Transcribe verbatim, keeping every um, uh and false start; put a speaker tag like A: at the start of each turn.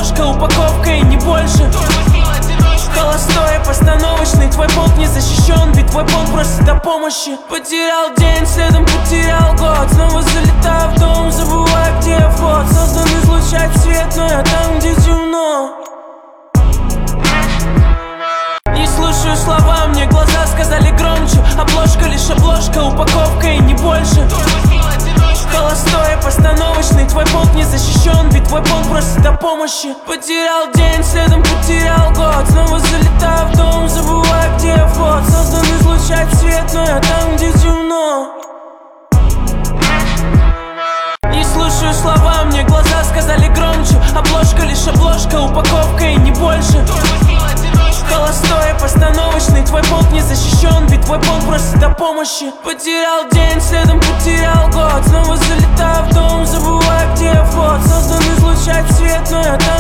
A: обложка, упаковка и не больше. Холостой, постановочный, твой полк не защищен, ведь твой полк просит о помощи. Потерял день, следом потерял год, снова залетаю в дом, забываю, где я вход. Создан излучать свет, но я там, где темно. Не слушаю слова, мне глаза сказали громче. Обложка лишь обложка, упаковка и не больше. Холостой, постановочный, твой полк не защищен, ведь твой полк просит о помощи. Потерял день, следом потерял год, снова залетаю в дом, забываю, где я вход. Создан излучать свет, но я там, где темно. Не слушаю слова, мне глаза сказали громче. Обложка лишь обложка, упаковка и не больше. Холостой, постановочный, твой полк не защищен, ведь твой полк просит о помощи. Потерял день, следом потерял год, снова залетаю в дом, забываю, где я вход. Создан излучать свет, но я там,